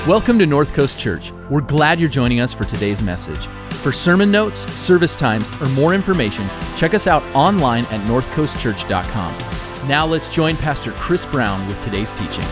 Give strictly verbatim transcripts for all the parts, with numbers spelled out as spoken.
Welcome to North Coast Church. We're glad you're joining us for today's message. For sermon notes, service times, or more information, check us out online at north coast church dot com. Now let's join Pastor Chris Brown with today's teaching.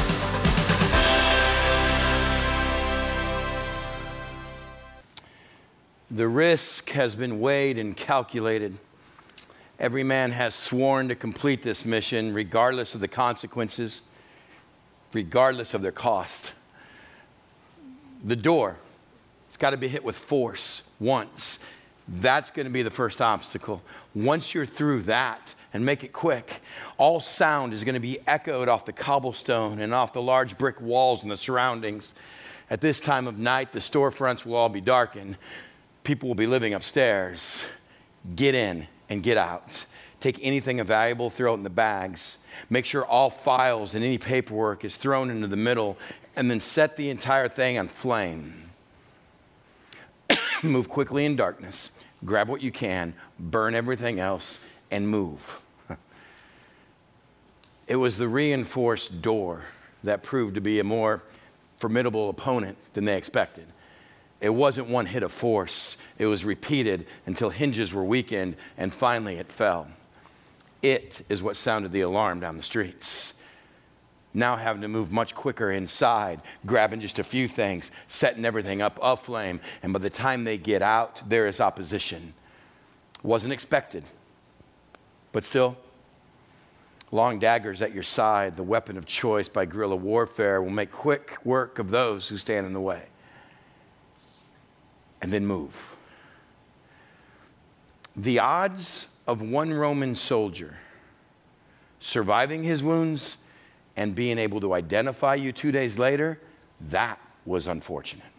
The risk has been weighed and calculated. Every man has sworn to complete this mission regardless of the consequences, regardless of their cost. The door, it's got to be hit with force once. That's going to be the first obstacle. Once you're through that, and make it quick, all sound is going to be echoed off the cobblestone and off the large brick walls and the surroundings. At this time of night, the storefronts will all be darkened. People will be living upstairs. Get in and get out. Take anything valuable, throw it in the bags. Make sure all files and any paperwork is thrown into the middle, and then set the entire thing on flame. Move quickly in darkness. Grab what you can, burn everything else, and move. It was the reinforced door that proved to be a more formidable opponent than they expected. It wasn't one hit of force. It was repeated until hinges were weakened, and finally it fell. It is what sounded the alarm down the streets. Now having to move much quicker inside, grabbing just a few things, setting everything up aflame, and by the time they get out, there is opposition. Wasn't expected, but still, long daggers at your side, the weapon of choice by guerrilla warfare, will make quick work of those who stand in the way. And then move. The odds of one Roman soldier surviving his wounds and being able to identify you two days later, that was unfortunate.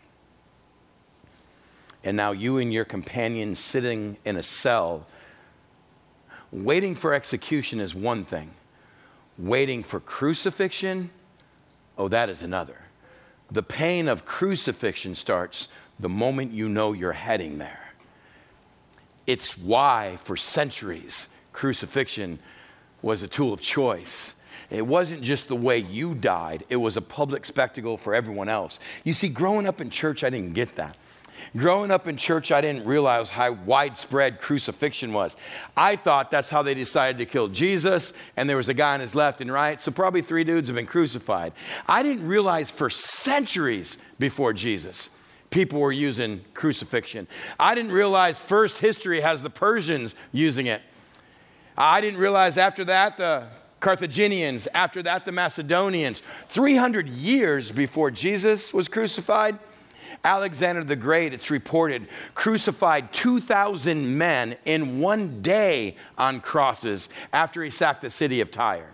And now you and your companion sitting in a cell, waiting for execution is one thing. Waiting for crucifixion, oh, that is another. The pain of crucifixion starts the moment you know you're heading there. It's why, for centuries, crucifixion was a tool of choice. It wasn't just the way you died. It was a public spectacle for everyone else. You see, growing up in church, I didn't get that. Growing up in church, I didn't realize how widespread crucifixion was. I thought that's how they decided to kill Jesus, and there was a guy on his left and right, so probably three dudes have been crucified. I didn't realize for centuries before Jesus, people were using crucifixion. I didn't realize first history has the Persians using it. I didn't realize after that the Carthaginians, after that the Macedonians. three hundred years before Jesus was crucified, Alexander the Great, it's reported, crucified two thousand men in one day on crosses after he sacked the city of Tyre.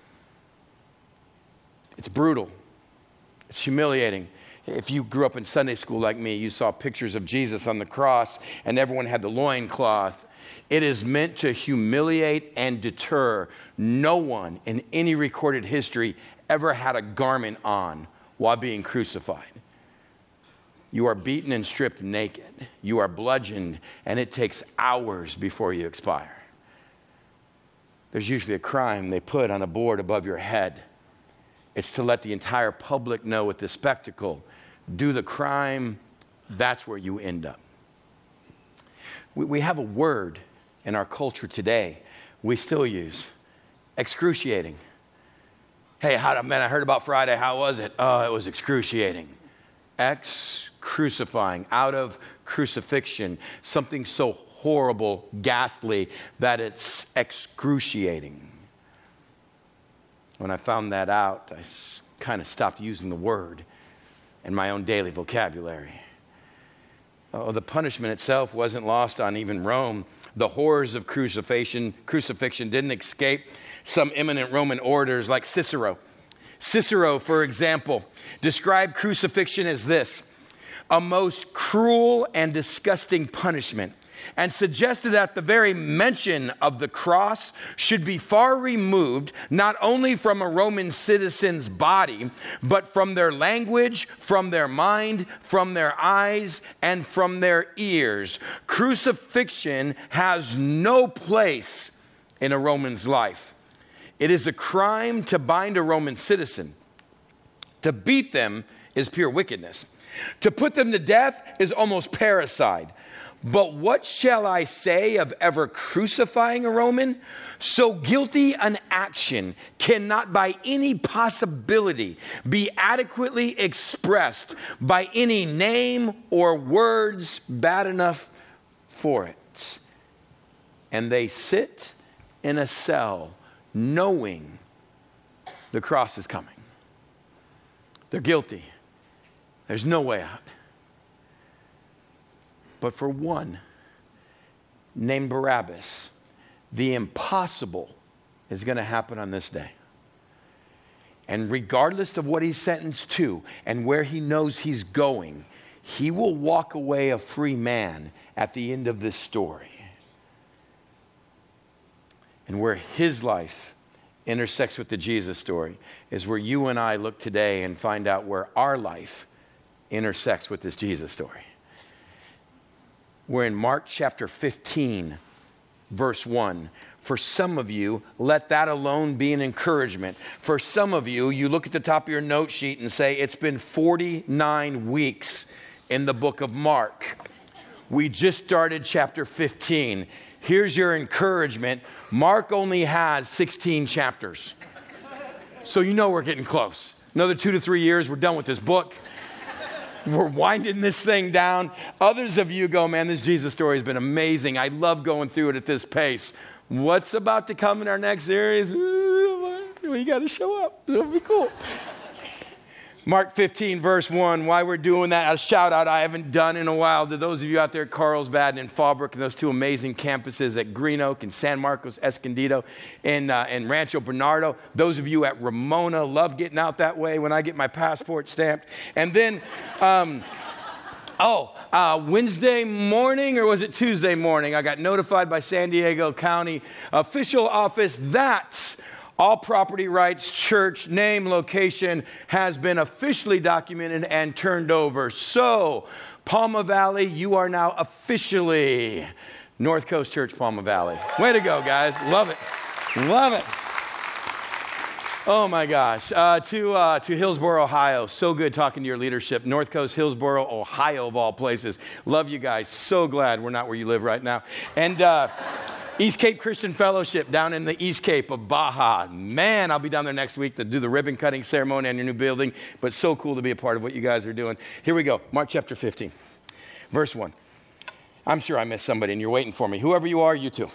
It's brutal. It's humiliating. If you grew up in Sunday school like me, you saw pictures of Jesus on the cross and everyone had the loincloth. It is meant to humiliate and deter. No one in any recorded history ever had a garment on while being crucified. You are beaten and stripped naked. You are bludgeoned, and it takes hours before you expire. There's usually a crime they put on a board above your head. It's to let the entire public know with the spectacle. Do the crime, that's where you end up. We, we have a word in our culture today we still use. Excruciating. Hey, how, man, I heard about Friday. How was it? Oh, it was excruciating. Ex-crucifying, out of crucifixion. Something so horrible, ghastly, that it's excruciating. When I found that out, I kind of stopped using the word in my own daily vocabulary. Oh, the punishment itself wasn't lost on even Rome. The horrors of crucifixion, crucifixion didn't escape some eminent Roman orators like Cicero. Cicero, for example, described crucifixion as this: a most cruel and disgusting punishment, and suggested that the very mention of the cross should be far removed, not only from a Roman citizen's body, but from their language, from their mind, from their eyes, and from their ears. Crucifixion has no place in a Roman's life. It is a crime to bind a Roman citizen. To beat them is pure wickedness. To put them to death is almost parricide. But what shall I say of ever crucifying a Roman? So guilty an action cannot by any possibility be adequately expressed by any name or words bad enough for it. And they sit in a cell knowing the cross is coming. They're guilty. There's no way out. But for one named Barabbas, the impossible is going to happen on this day. And regardless of what he's sentenced to and where he knows he's going, he will walk away a free man at the end of this story. And where his life intersects with the Jesus story is where you and I look today and find out where our life intersects with this Jesus story. We're in Mark chapter fifteen, verse one. For some of you, let that alone be an encouragement. For some of you, you look at the top of your note sheet and say, it's been forty-nine weeks in the book of Mark. We just started chapter fifteen. Here's your encouragement. Mark only has sixteen chapters. So you know we're getting close. Another two to three years, we're done with this book. We're winding this thing down. Others of you go, man, this Jesus story has been amazing. I love going through it at this pace. What's about to come in our next series? We got to show up. It'll be cool. Mark fifteen, verse one, why we're doing that, a shout out I haven't done in a while to those of you out there at Carlsbad and Fallbrook and those two amazing campuses at Green Oak and San Marcos Escondido and, uh, and Rancho Bernardo. Those of you at Ramona, love getting out that way when I get my passport stamped. And then, um, oh, uh, Wednesday morning, or was it Tuesday morning, I got notified by San Diego County official office that all property rights, church, name, location has been officially documented and turned over. So, Palma Valley, you are now officially North Coast Church, Palma Valley. Way to go, guys. Love it. Love it. Oh, my gosh. Uh, to, uh, to Hillsboro, Ohio. So good talking to your leadership. North Coast, Hillsboro, Ohio, of all places. Love you guys. So glad we're not where you live right now. And uh, East Cape Christian Fellowship down in the East Cape of Baja. Man, I'll be down there next week to do the ribbon cutting ceremony on your new building. But so cool to be a part of what you guys are doing. Here we go. Mark chapter fifteen, verse one. I'm sure I missed somebody and you're waiting for me. Whoever you are, you too.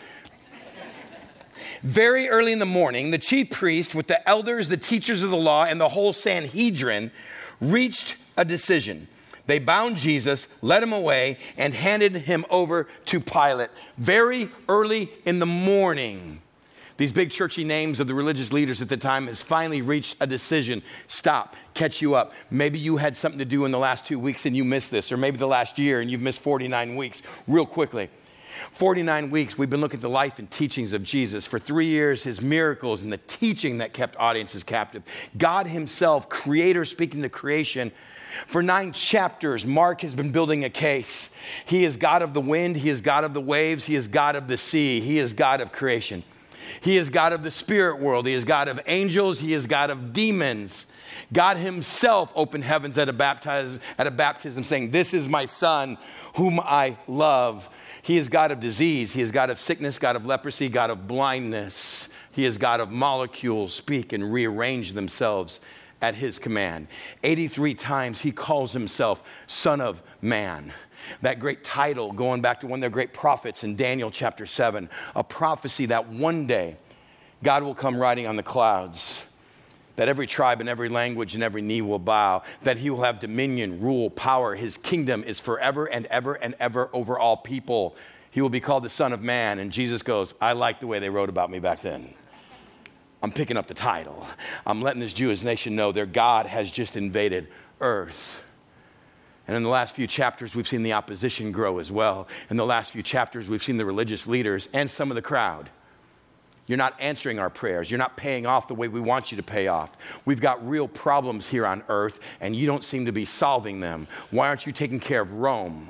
Very early in the morning, the chief priest with the elders, the teachers of the law, and the whole Sanhedrin reached a decision. They bound Jesus, led him away, and handed him over to Pilate. Very early in the morning, these big churchy names of the religious leaders at the time has finally reached a decision. Stop, catch you up. Maybe you had something to do in the last two weeks and you missed this, or maybe the last year and you've missed forty-nine weeks. Real quickly. forty-nine weeks, we've been looking at the life and teachings of Jesus. For three years, his miracles and the teaching that kept audiences captive. God himself, creator speaking to creation. For nine chapters, Mark has been building a case. He is God of the wind. He is God of the waves. He is God of the sea. He is God of creation. He is God of the spirit world. He is God of angels. He is God of demons. God himself opened heavens at a baptism, at a baptism saying, this is my son whom I love. He is God of disease. He is God of sickness, God of leprosy, God of blindness. He is God of molecules speak and rearrange themselves at his command. eighty-three times he calls himself Son of Man. That great title going back to one of their great prophets in Daniel chapter seven. A prophecy that one day God will come riding on the clouds. That every tribe and every language and every knee will bow. That he will have dominion, rule, power. His kingdom is forever and ever and ever over all people. He will be called the Son of Man. And Jesus goes, I like the way they wrote about me back then. I'm picking up the title. I'm letting this Jewish nation know their God has just invaded earth. And in the last few chapters, we've seen the opposition grow as well. In the last few chapters, we've seen the religious leaders and some of the crowd. You're not answering our prayers. You're not paying off the way we want you to pay off. We've got real problems here on earth, and you don't seem to be solving them. Why aren't you taking care of Rome?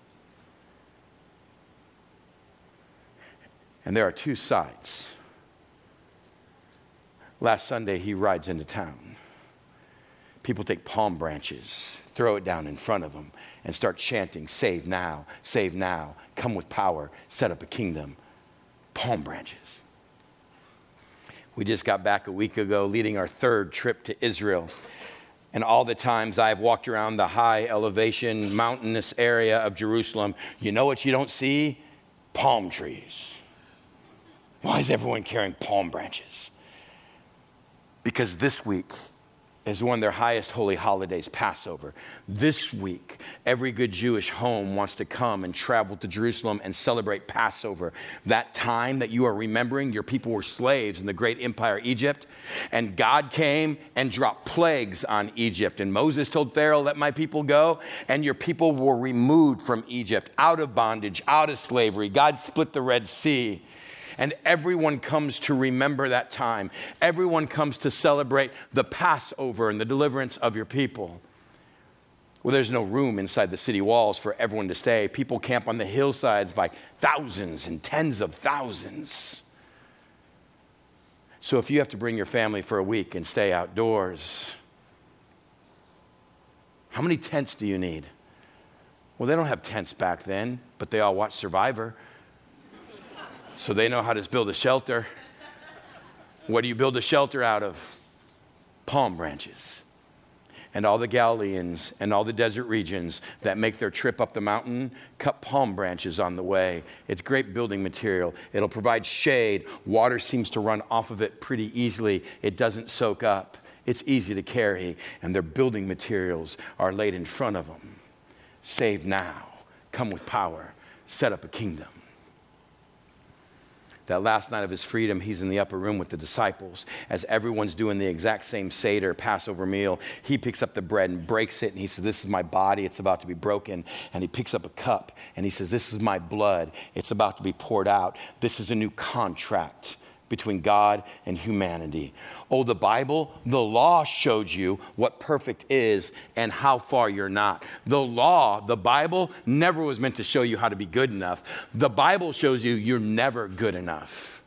And there are two sides. Last Sunday, he rides into town. people take palm branches, throw it down in front of them, and start chanting, save now, save now, come with power, set up a kingdom. Palm branches. We just got back a week ago leading our third trip to Israel. And all the times I've walked around the high elevation, mountainous area of Jerusalem, you know what you don't see? Palm trees. Why is everyone carrying palm branches? Because this week is one of their highest holy holidays, Passover. This week, every good Jewish home wants to come and travel to Jerusalem and celebrate Passover. That time that you are remembering your people were slaves in the great empire Egypt, and God came and dropped plagues on Egypt. And Moses told Pharaoh, let my people go, and your people were removed from Egypt, out of bondage, out of slavery. God split the Red Sea. And everyone comes to remember that time. Everyone comes to celebrate the Passover and the deliverance of your people. Well, there's no room inside the city walls for everyone to stay. People camp on the hillsides by thousands and tens of thousands. So if you have to bring your family for a week and stay outdoors, how many tents do you need? Well, they don't have tents back then, but they all watch Survivor. So they know how to build a shelter. What do you build a shelter out of? Palm branches. And all the Galileans and all the desert regions that make their trip up the mountain cut palm branches on the way. It's great building material. It'll provide shade. Water seems to run off of it pretty easily. It doesn't soak up. It's easy to carry. And their building materials are laid in front of them. Save now. Come with power. Set up a kingdom. That last night of his freedom, he's in the upper room with the disciples. As everyone's doing the exact same Seder, Passover meal, he picks up the bread and breaks it, and he says, this is my body, it's about to be broken. And he picks up a cup, and he says, this is my blood, it's about to be poured out. This is a new contract between God and humanity. Oh, the Bible, the law showed you what perfect is and how far you're not. The law, the Bible, never was meant to show you how to be good enough. The Bible shows you you're never good enough.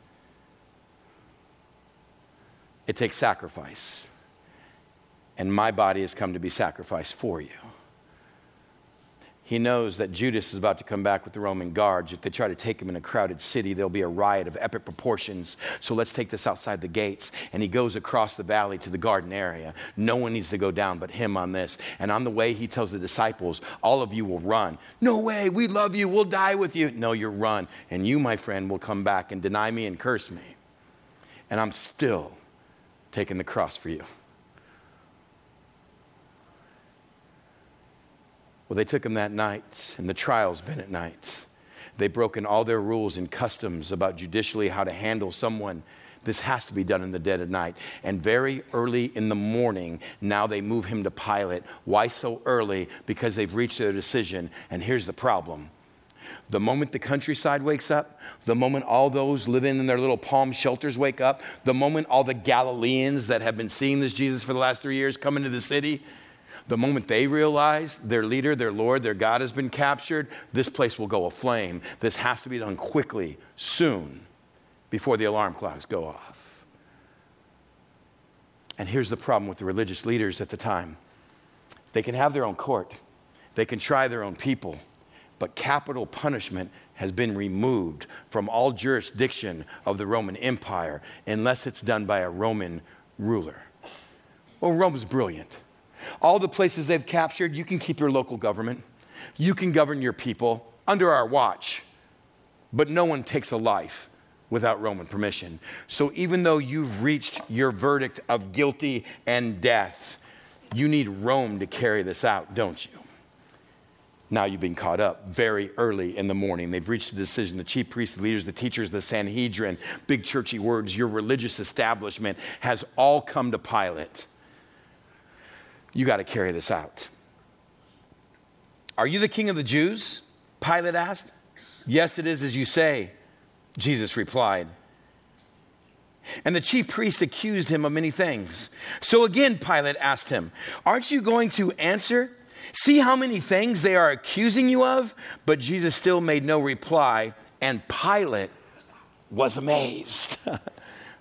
It takes sacrifice. And my body has come to be sacrificed for you. He knows that Judas is about to come back with the Roman guards. If they try to take him in a crowded city, there'll be a riot of epic proportions. So let's take this outside the gates. And he goes across the valley to the garden area. No one needs to go down but him on this. And on the way, he tells the disciples, all of you will run. No way, we love you, we'll die with you. No, you run. And you, my friend, will come back and deny me and curse me. And I'm still taking the cross for you. Well, they took him that night, and the trial's been at night. They've broken all their rules and customs about judicially how to handle someone. This has to be done in the dead of night. And very early in the morning, now they move him to Pilate. Why so early? Because they've reached their decision. And here's the problem. The moment the countryside wakes up, the moment all those living in their little palm shelters wake up, the moment all the Galileans that have been seeing this Jesus for the last three years come into the city, the moment they realize their leader, their Lord, their God has been captured, this place will go aflame. This has to be done quickly, soon, before the alarm clocks go off. And here's the problem with the religious leaders at the time. They can have their own court. They can try their own people. But capital punishment has been removed from all jurisdiction of the Roman Empire unless it's done by a Roman ruler. Well, Rome's brilliant. All the places they've captured, you can keep your local government. You can govern your people under our watch. But no one takes a life without Roman permission. So even though you've reached your verdict of guilty and death, you need Rome to carry this out, don't you? Now you've been caught up very early in the morning. They've reached a decision. The chief priests, the leaders, the teachers, the Sanhedrin, big churchy words, your religious establishment has all come to Pilate. You got to carry this out. Are you the king of the Jews? Pilate asked. Yes, it is as you say, Jesus replied. And the chief priests accused him of many things. So again, Pilate asked him, aren't you going to answer? See how many things they are accusing you of? But Jesus still made no reply, and Pilate was amazed.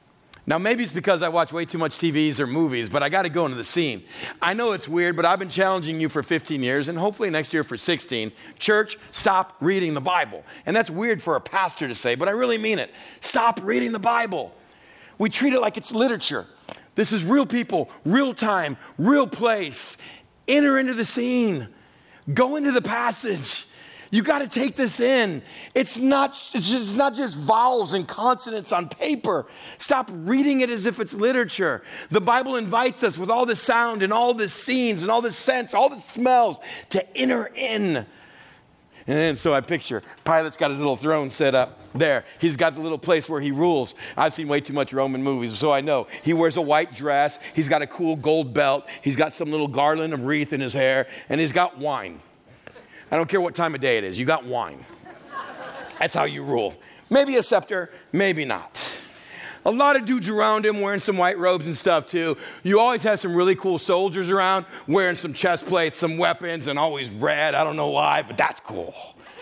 Now, maybe it's because I watch way too much T Vs or movies, but I got to go into the scene. I know it's weird, but I've been challenging you for fifteen years, and hopefully next year for sixteen. Church, stop reading the Bible. And that's weird for a pastor to say, but I really mean it. Stop reading the Bible. We treat it like it's literature. This is real people, real time, real place. Enter into the scene. Go into the passage. You got to take this in. It's not, it's just not just vowels and consonants on paper. Stop reading it as if it's literature. The Bible invites us with all the sound and all the scenes and all the scents, all the smells to enter in. And then so I picture Pilate's got his little throne set up there. He's got the little place where he rules. I've seen way too much Roman movies, so I know. He wears a white dress. He's got a cool gold belt. He's got some little garland of wreath in his hair, and he's got wine. I don't care what time of day it is. You got wine. That's how you rule. Maybe a scepter, maybe not. A lot of dudes around him wearing some white robes and stuff too. You always have some really cool soldiers around wearing some chest plates, some weapons, and always red. I don't know why, but that's cool.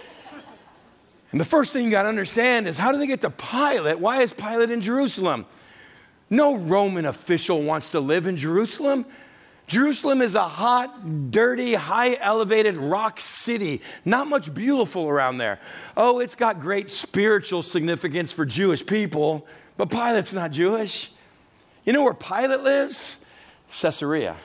And the first thing you got to understand is, how do they get to Pilate? Why is Pilate in Jerusalem? No Roman official wants to live in Jerusalem. Jerusalem is a hot, dirty, high-elevated rock city. Not much beautiful around there. Oh, it's got great spiritual significance for Jewish people, but Pilate's not Jewish. You know where Pilate lives? Caesarea.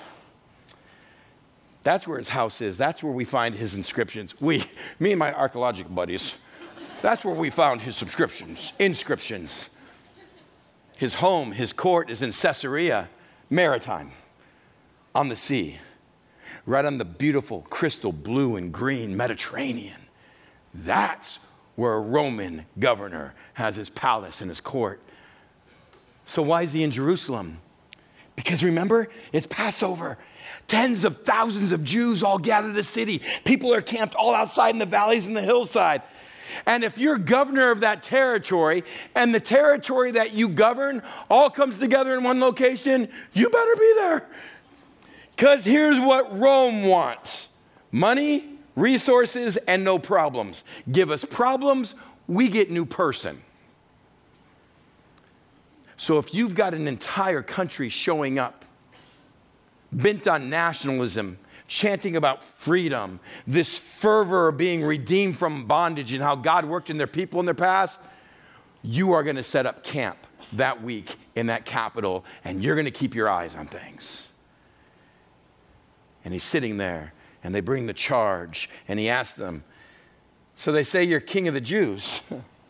That's where his house is. That's where we find his inscriptions. We, me and my archaeological buddies, that's where we found his subscriptions, inscriptions. His home, his court is in Caesarea Maritime. On the sea, right on the beautiful crystal blue and green Mediterranean. That's where a Roman governor has his palace and his court. So why is he in Jerusalem? Because remember, it's Passover. Tens of thousands of Jews all gather the city. People are camped all outside in the valleys and the hillside. And if you're governor of that territory, and the territory that you govern all comes together in one location, you better be there. Because here's what Rome wants: money, resources, and no problems. Give us problems, we get new person. So if you've got an entire country showing up, bent on nationalism, chanting about freedom, this fervor of being redeemed from bondage and how God worked in their people in their past, you are going to set up camp that week in that capital, and you're going to keep your eyes on things. And he's sitting there, and they bring the charge, and he asks them, so they say, you're king of the Jews.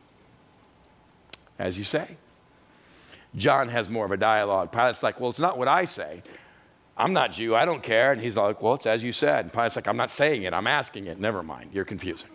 As you say. John has more of a dialogue. Pilate's like, well, it's not what I say. I'm not Jew, I don't care. And he's like, well, it's as you said. And Pilate's like, I'm not saying it, I'm asking it. Never mind, you're confusing.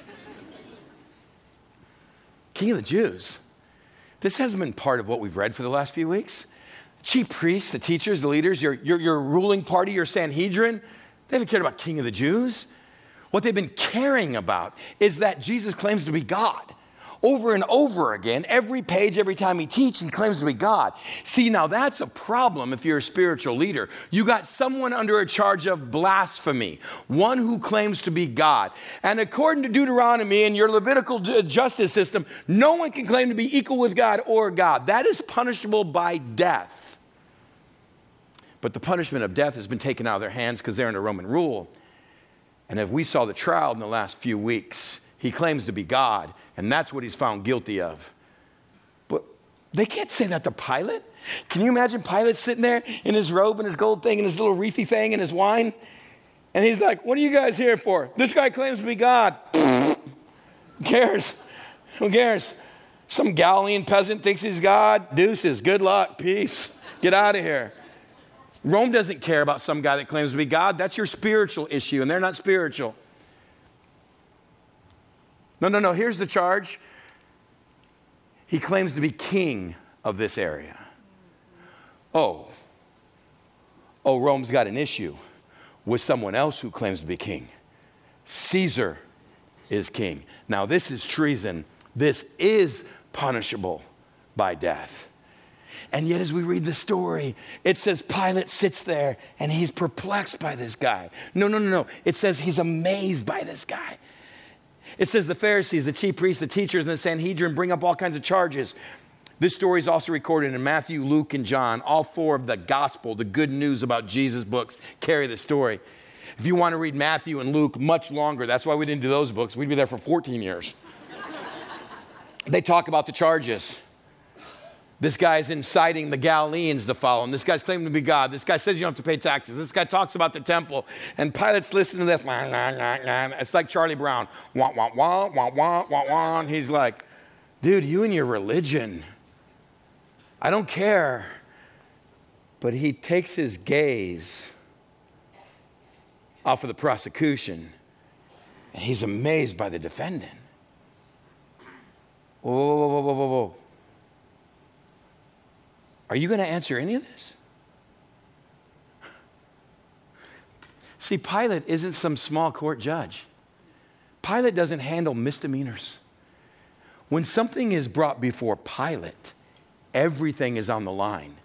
King of the Jews. This hasn't been part of what we've read for the last few weeks. Chief priests, the teachers, the leaders, your, your, your ruling party, your Sanhedrin, they haven't cared about King of the Jews. What they've been caring about is that Jesus claims to be God. Over and over again, every page, every time he teaches, he claims to be God. See, now that's a problem if you're a spiritual leader. You got someone under a charge of blasphemy, one who claims to be God. And according to Deuteronomy and your Levitical justice system, no one can claim to be equal with God or God. That is punishable by death. But the punishment of death has been taken out of their hands because they're under Roman rule. And if we saw the trial in the last few weeks, he claims to be God, and that's what he's found guilty of. But they can't say that to Pilate. Can you imagine Pilate sitting there in his robe and his gold thing and his little wreathy thing and his wine? And he's like, what are you guys here for? This guy claims to be God. Who cares? Who cares? Some Galilean peasant thinks he's God. Deuces, good luck, peace. Get out of here. Rome doesn't care about some guy that claims to be God. That's your spiritual issue, and they're not spiritual. No, no, no, here's the charge. He claims to be king of this area. Oh. Oh, Rome's got an issue with someone else who claims to be king. Caesar is king. Now, this is treason. This is punishable by death. And yet, as we read the story, it says Pilate sits there and he's perplexed by this guy. No, no, no, no. It says he's amazed by this guy. It says the Pharisees, the chief priests, the teachers, and the Sanhedrin bring up all kinds of charges. This story is also recorded in Matthew, Luke, and John. All four of the gospel, the good news about Jesus books, carry the story. If you want to read Matthew and Luke much longer, that's why we didn't do those books. We'd be there for fourteen years. They talk about the charges. This guy's inciting the Galileans to follow him. This guy's claiming to be God. This guy says you don't have to pay taxes. This guy talks about the temple. And Pilate's listening to this. It's like Charlie Brown. Wah, wah, wah, wah, wah, wah, wah. And he's like, dude, you and your religion. I don't care. But he takes his gaze off of the prosecution, and he's amazed by the defendant. Whoa, whoa, whoa, whoa, whoa, whoa. Are you going to answer any of this? See, Pilate isn't some small court judge. Pilate doesn't handle misdemeanors. When something is brought before Pilate, everything is on the line.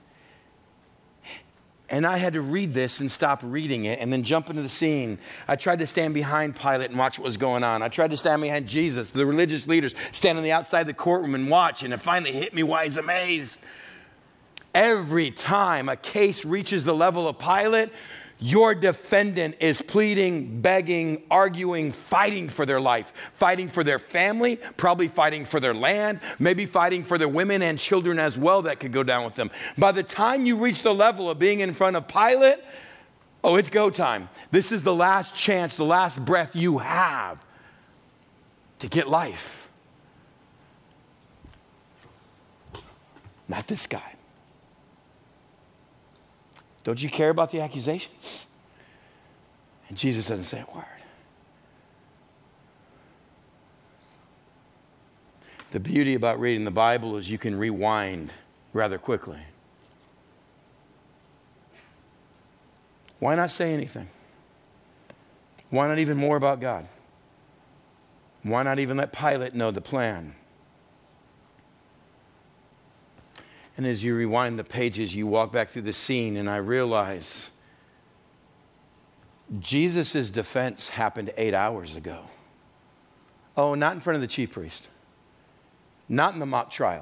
And I had to read this and stop reading it and then jump into the scene. I tried to stand behind Pilate and watch what was going on. I tried to stand behind Jesus, the religious leaders, stand on the outside of the courtroom and watch. And it finally hit me why he's amazed. Every time a case reaches the level of Pilate, your defendant is pleading, begging, arguing, fighting for their life, fighting for their family, probably fighting for their land, maybe fighting for their women and children as well that could go down with them. By the time you reach the level of being in front of Pilate, oh, it's go time. This is the last chance, the last breath you have to get life. Not this guy. Don't you care about the accusations? And Jesus doesn't say a word. The beauty about reading the Bible is you can rewind rather quickly. Why not say anything? Why not even more about God? Why not even let Pilate know the plan? And as you rewind the pages, you walk back through the scene, and I realize Jesus' defense happened eight hours ago. Oh, not in front of the chief priest. Not in the mock trial.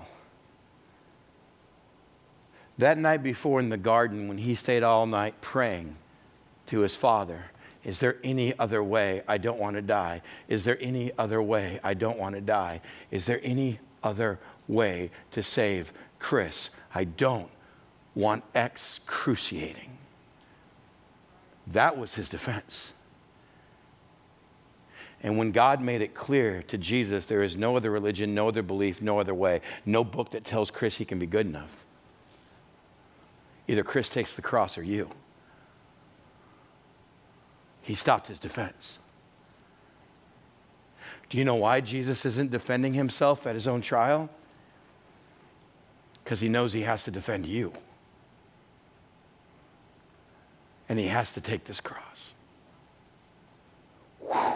That night before in the garden when he stayed all night praying to his Father, is there any other way I don't want to die? Is there any other way I don't want to die? Is there any other way to save Chris? I don't want excruciating. That was his defense. And when God made it clear to Jesus, there is no other religion, no other belief, no other way, no book that tells Chris he can be good enough. Either Chris takes the cross or you. He stopped his defense. Do you know why Jesus isn't defending himself at his own trial? Because he knows he has to defend you. And he has to take this cross. Whew.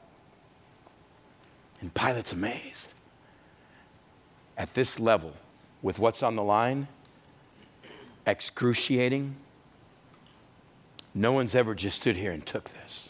And Pilate's amazed. At this level, with what's on the line, excruciating, no one's ever just stood here and took this.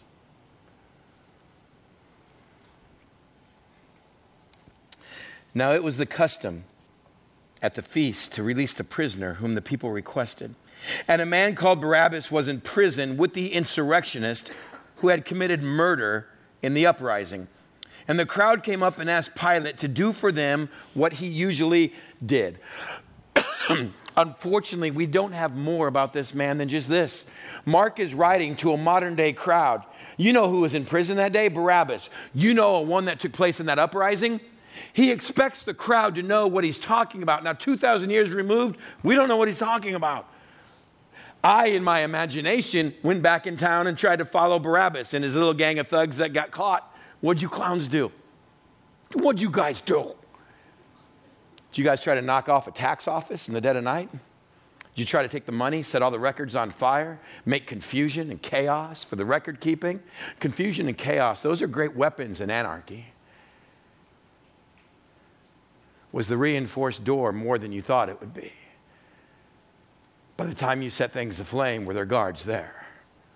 Now it was the custom at the feast to release the prisoner whom the people requested. And a man called Barabbas was in prison with the insurrectionist who had committed murder in the uprising. And the crowd came up and asked Pilate to do for them what he usually did. Unfortunately, we don't have more about this man than just this. Mark is writing to a modern day crowd. You know who was in prison that day? Barabbas. You know a one that took place in that uprising? He expects the crowd to know what he's talking about. Now, two thousand years removed, we don't know what he's talking about. I, in my imagination, went back in town and tried to follow Barabbas and his little gang of thugs that got caught. What'd you clowns do? What'd you guys do? Did you guys try to knock off a tax office in the dead of night? Did you try to take the money, set all the records on fire, make confusion and chaos for the record keeping? Confusion and chaos, those are great weapons in anarchy. Was the reinforced door more than you thought it would be? By the time you set things aflame, were there guards there?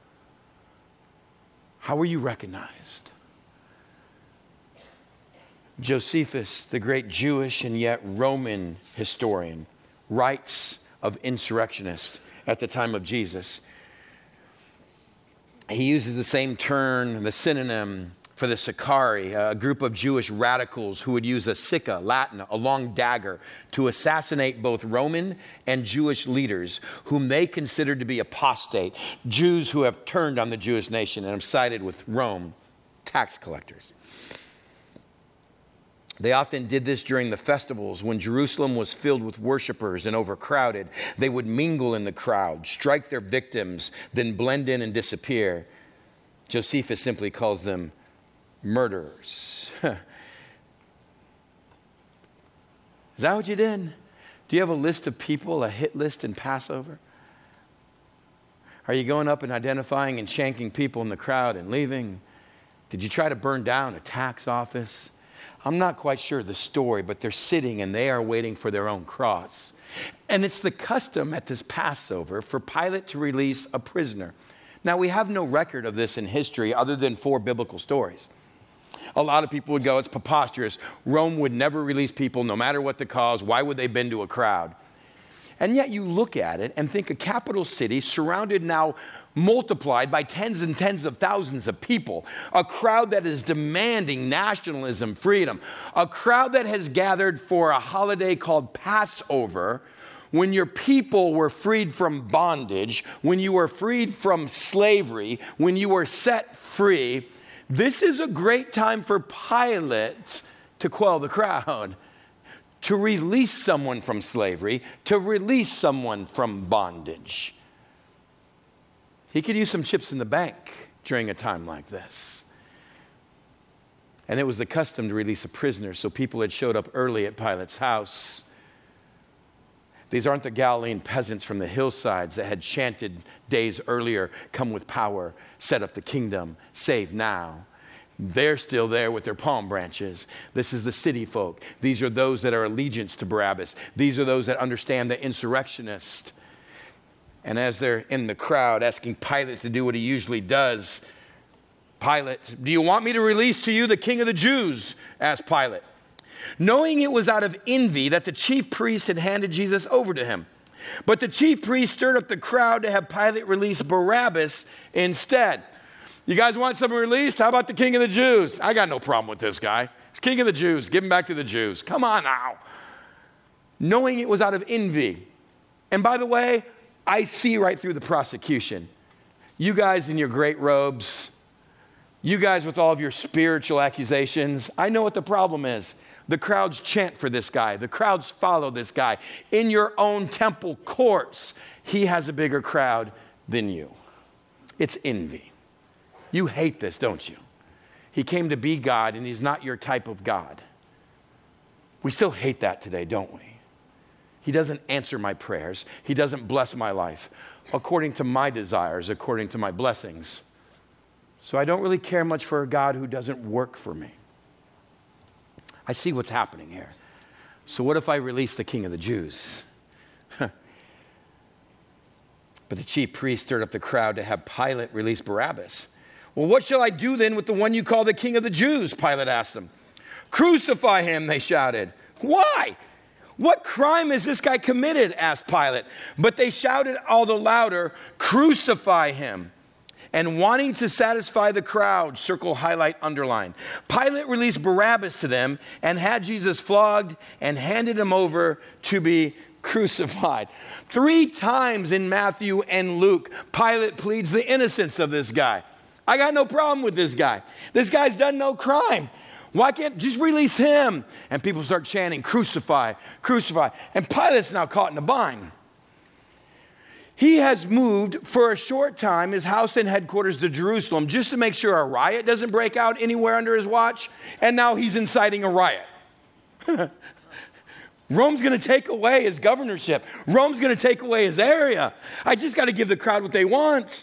How were you recognized? Josephus, the great Jewish and yet Roman historian, writes of insurrectionists at the time of Jesus. He uses the same term, the synonym for the Sicarii, a group of Jewish radicals who would use a sicca, Latin, a long dagger, to assassinate both Roman and Jewish leaders whom they considered to be apostate, Jews who have turned on the Jewish nation and have sided with Rome, tax collectors. They often did this during the festivals when Jerusalem was filled with worshipers and overcrowded. They would mingle in the crowd, strike their victims, then blend in and disappear. Josephus simply calls them murderers. Is that what you did? Do you have a list of people, a hit list in Passover? Are you going up and identifying and shanking people in the crowd and leaving? Did you try to burn down a tax office? I'm not quite sure the story, but they're sitting and they are waiting for their own cross. And it's the custom at this Passover for Pilate to release a prisoner. Now, we have no record of this in history other than four biblical stories. A lot of people would go, it's preposterous. Rome would never release people no matter what the cause. Why would they bend to a crowd? And yet you look at it and think a capital city surrounded now multiplied by tens and tens of thousands of people, a crowd that is demanding nationalism, freedom, a crowd that has gathered for a holiday called Passover, when your people were freed from bondage, when you were freed from slavery, when you were set free. This is a great time for Pilate to quell the crowd, to release someone from slavery, to release someone from bondage. He could use some chips in the bank during a time like this. And it was the custom to release a prisoner, so people had showed up early at Pilate's house. These aren't the Galilean peasants from the hillsides that had chanted days earlier, "Come with power, set up the kingdom, save now." They're still there with their palm branches. This is the city folk. These are those that are allegiance to Barabbas. These are those that understand the insurrectionist. And as they're in the crowd asking Pilate to do what he usually does, Pilate, "Do you want me to release to you the king of the Jews?" asked Pilate, knowing it was out of envy that the chief priest had handed Jesus over to him. But the chief priest stirred up the crowd to have Pilate release Barabbas instead. "You guys want someone released? How about the king of the Jews?" "I got no problem with this guy. He's king of the Jews. Give him back to the Jews. Come on now." Knowing it was out of envy. And by the way, I see right through the prosecution. You guys in your great robes, you guys with all of your spiritual accusations, I know what the problem is. The crowds chant for this guy. The crowds follow this guy. In your own temple courts, he has a bigger crowd than you. It's envy. You hate this, don't you? He came to be God, and he's not your type of God. We still hate that today, don't we? He doesn't answer my prayers. He doesn't bless my life according to my desires, according to my blessings. So I don't really care much for a God who doesn't work for me. I see what's happening here. So what if I release the king of the Jews? But the chief priest stirred up the crowd to have Pilate release Barabbas. "Well, what shall I do then with the one you call the king of the Jews?" Pilate asked them. "Crucify him," they shouted. "Why? What crime has this guy committed?" asked Pilate. But they shouted all the louder, "Crucify him." And wanting to satisfy the crowd, circle, highlight, underline, Pilate released Barabbas to them and had Jesus flogged and handed him over to be crucified. Three times in Matthew and Luke, Pilate pleads the innocence of this guy. I got no problem with this guy. This guy's done no crime. Why can't just release him? And people start chanting, "Crucify, crucify." And Pilate's now caught in a bind. He has moved for a short time his house and headquarters to Jerusalem just to make sure a riot doesn't break out anywhere under his watch. And now he's inciting a riot. Rome's going to take away his governorship. Rome's going to take away his area. I just got to give the crowd what they want.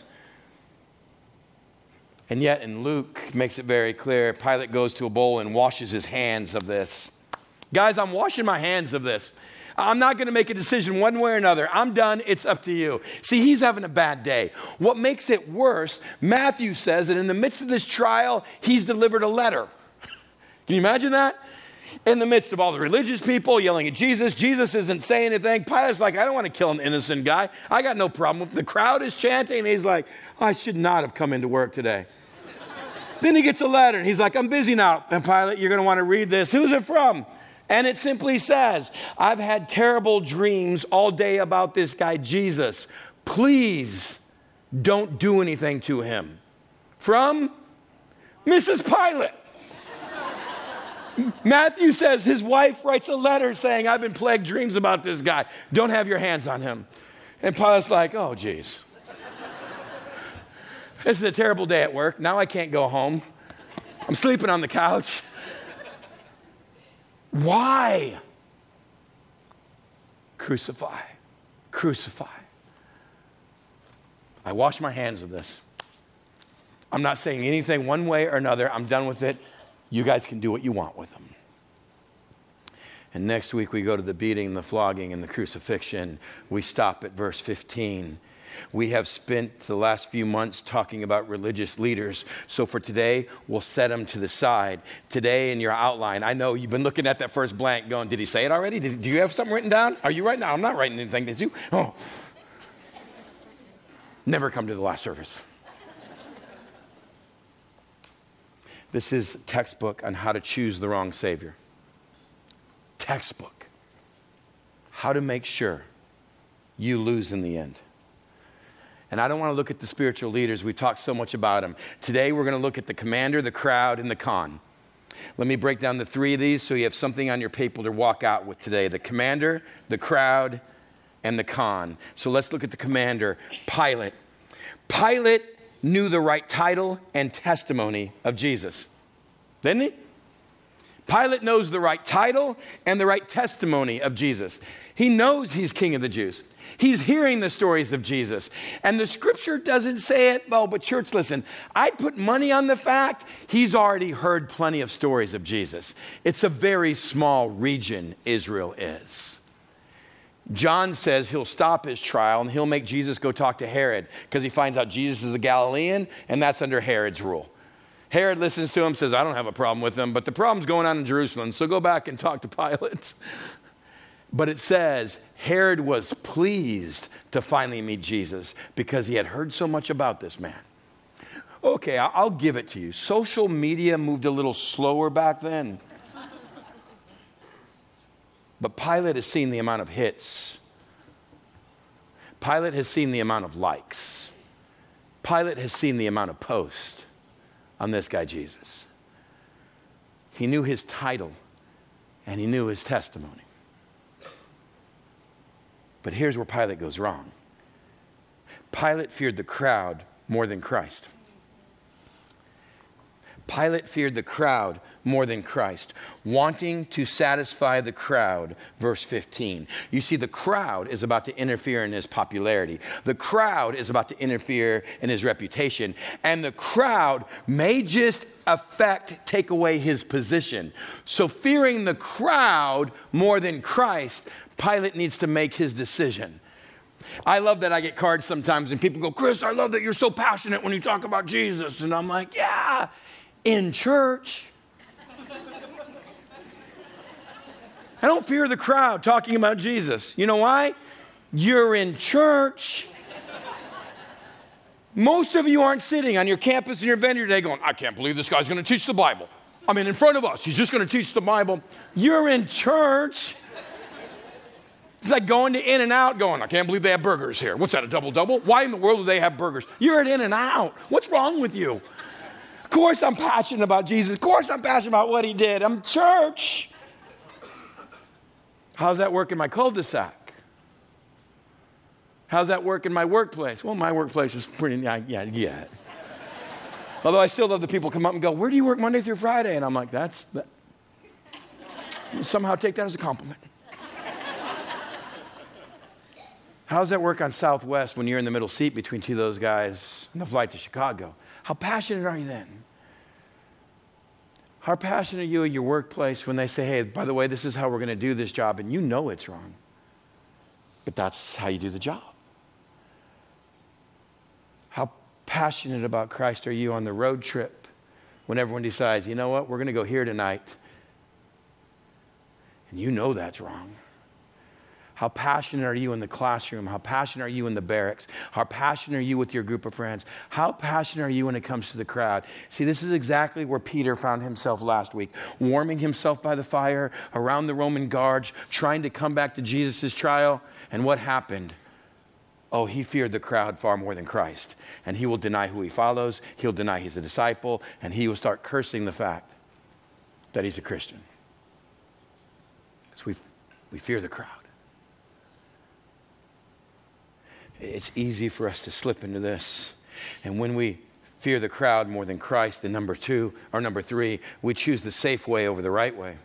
And yet in Luke, makes it very clear, Pilate goes to a bowl and washes his hands of this. "Guys, I'm washing my hands of this. I'm not going to make a decision one way or another. I'm done. It's up to you." See, he's having a bad day. What makes it worse, Matthew says that in the midst of this trial, he's delivered a letter. Can you imagine that? In the midst of all the religious people yelling at Jesus, Jesus isn't saying anything. Pilate's like, I don't want to kill an innocent guy. I got no problem with it. The crowd is chanting, and he's like, I should not have come into work today. Then he gets a letter, and he's like, I'm busy now. And Pilate, you're going to want to read this. Who's it from? And it simply says, I've had terrible dreams all day about this guy, Jesus. Please don't do anything to him. From Missus Pilate. Matthew says his wife writes a letter saying, I've been plagued dreams about this guy. Don't have your hands on him. And Pilate's like, oh, geez. This is a terrible day at work. Now I can't go home. I'm sleeping on the couch. Why? Crucify. Crucify. I wash my hands of this. I'm not saying anything one way or another. I'm done with it. You guys can do what you want with them. And next week we go to the beating, the flogging, and the crucifixion. We stop at verse fifteen. We have spent the last few months talking about religious leaders. So for today, we'll set them to the side. Today in your outline, I know you've been looking at that first blank going, did he say it already? Did, do you have something written down? Are you writing down? I'm not writing anything. Did you? Oh. Never come to the last service. This is textbook on how to choose the wrong Savior. Textbook. How to make sure you lose in the end. And I don't want to look at the spiritual leaders. We talked so much about them. Today we're going to look at the commander, the crowd, and the con. Let me break down the three of these so you have something on your paper to walk out with today. The commander, the crowd, and the con. So let's look at the commander, Pilate. Pilate knew the right title and testimony of Jesus. Didn't he? Pilate knows the right title and the right testimony of Jesus. He knows he's king of the Jews. He's hearing the stories of Jesus. And the scripture doesn't say it. Oh, but church, listen, I'd put money on the fact he's already heard plenty of stories of Jesus. It's a very small region, Israel is. John says he'll stop his trial and he'll make Jesus go talk to Herod because he finds out Jesus is a Galilean and that's under Herod's rule. Herod listens to him, says, I don't have a problem with him, but the problem's going on in Jerusalem, so go back and talk to Pilate. But it says Herod was pleased to finally meet Jesus because he had heard so much about this man. Okay, I'll give it to you. Social media moved a little slower back then. But Pilate has seen the amount of hits. Pilate has seen the amount of likes. Pilate has seen the amount of posts on this guy, Jesus. He knew his title and he knew his testimony. But here's where Pilate goes wrong. Pilate feared the crowd more than Christ. Pilate feared the crowd more than Christ, wanting to satisfy the crowd, verse fifteen. You see, the crowd is about to interfere in his popularity. The crowd is about to interfere in his reputation. And the crowd may just affect, take away his position. So fearing the crowd more than Christ, Pilate needs to make his decision. I love that I get cards sometimes and people go, Chris, I love that you're so passionate when you talk about Jesus. And I'm like, yeah, in church. I don't fear the crowd talking about Jesus. You know why? You're in church. Most of you aren't sitting on your campus in your venue today going, I can't believe this guy's going to teach the Bible. I mean, in front of us, he's just going to teach the Bible. You're in church. It's like going to In-N-Out going, I can't believe they have burgers here. What's that, a double-double? Why in the world do they have burgers? You're at In-N-Out. What's wrong with you? Of course I'm passionate about Jesus. Of course I'm passionate about what he did. I'm church. How's that work in my cul-de-sac? How's that work in my workplace? Well, my workplace is pretty, yeah, yeah, yeah. Although I still love the people come up and go, where do you work Monday through Friday? And I'm like, that's, that. Somehow take that as a compliment. How's that work on Southwest when you're in the middle seat between two of those guys on the flight to Chicago? How passionate are you then? How passionate are you at your workplace when they say, hey, by the way, this is how we're going to do this job, and you know it's wrong, but that's how you do the job? How passionate about Christ are you on the road trip when everyone decides, you know what, we're going to go here tonight, And you know that's wrong. How passionate are you in the classroom? How passionate are you in the barracks? How passionate are you with your group of friends? How passionate are you when it comes to the crowd? See, this is exactly where Peter found himself last week, warming himself by the fire around the Roman guards, trying to come back to Jesus' trial. And what happened? Oh, he feared the crowd far more than Christ. And he will deny who he follows. He'll deny he's a disciple. And he will start cursing the fact that he's a Christian. So we, we fear the crowd. It's easy for us to slip into this. And when we fear the crowd more than Christ, then number two, or number three, we choose the safe way over the right way.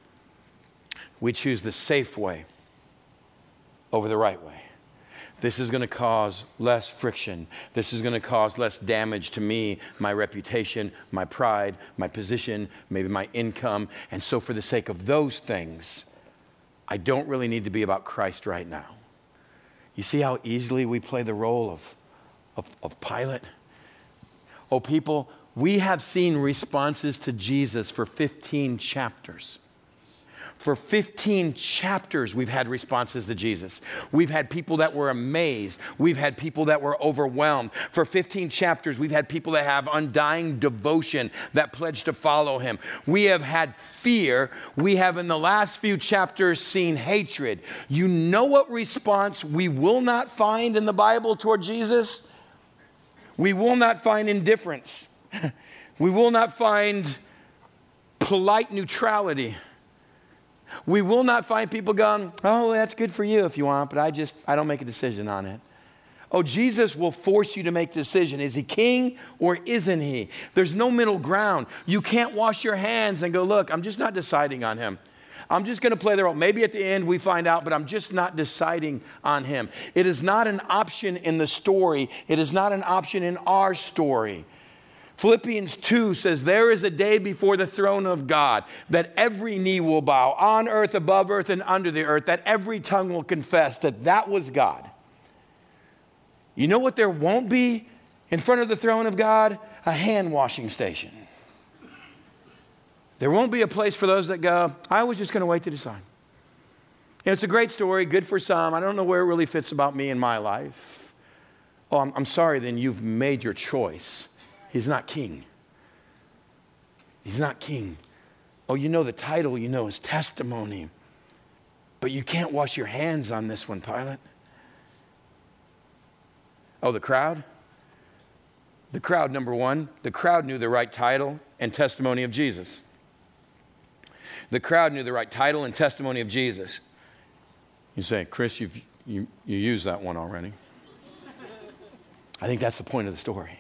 We choose the safe way over the right way. This is going to cause less friction. This is going to cause less damage to me, my reputation, my pride, my position, maybe my income. And so for the sake of those things, I don't really need to be about Christ right now. You see how easily we play the role of, of, of Pilate? Oh, people, we have seen responses to Jesus for fifteen chapters. For fifteen chapters, we've had responses to Jesus. We've had people that were amazed. We've had people that were overwhelmed. For fifteen chapters, we've had people that have undying devotion that pledge to follow him. We have had fear. We have, in the last few chapters, seen hatred. You know what response we will not find in the Bible toward Jesus? We will not find indifference. We will not find polite neutrality. We will not find people going, oh, that's good for you if you want, but I just, I don't make a decision on it. Oh, Jesus will force you to make a decision. Is he king or isn't he? There's no middle ground. You can't wash your hands and go, look, I'm just not deciding on him. I'm just going to play the role. Maybe at the end we find out, but I'm just not deciding on him. It is not an option in the story. It is not an option in our story. Philippians two says, there is a day before the throne of God that every knee will bow, on earth, above earth, and under the earth, that every tongue will confess that that was God. You know what there won't be in front of the throne of God? A hand washing station. There won't be a place for those that go, I was just going to wait to decide. You know, it's a great story, good for some. I don't know where it really fits about me in my life. Oh, I'm, I'm sorry, then you've made your choice. He's not king. He's not king. Oh, you know the title, you know his testimony. But you can't wash your hands on this one, Pilate. Oh, the crowd? The crowd, number one, the crowd knew the right title and testimony of Jesus. The crowd knew the right title and testimony of Jesus. You say, Chris, you've, you, you used that one already. I think that's the point of the story.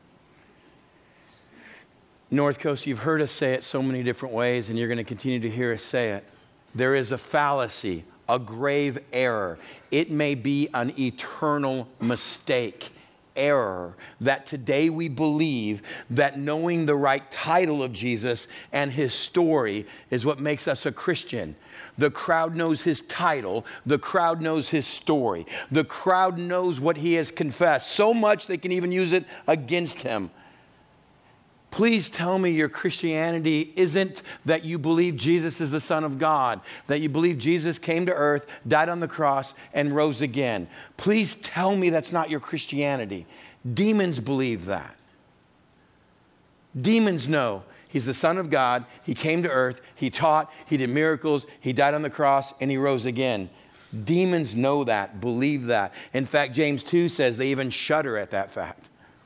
North Coast, you've heard us say it so many different ways, and you're going to continue to hear us say it. There is a fallacy, a grave error. It may be an eternal mistake, error, that today we believe that knowing the right title of Jesus and his story is what makes us a Christian. The crowd knows his title. The crowd knows his story. The crowd knows what he has confessed, so much they can even use it against him. Please tell me your Christianity isn't that you believe Jesus is the Son of God, that you believe Jesus came to earth, died on the cross, and rose again. Please tell me that's not your Christianity. Demons believe that. Demons know he's the Son of God, he came to earth, he taught, he did miracles, he died on the cross, and he rose again. Demons know that, believe that. In fact, James two says they even shudder at that fact.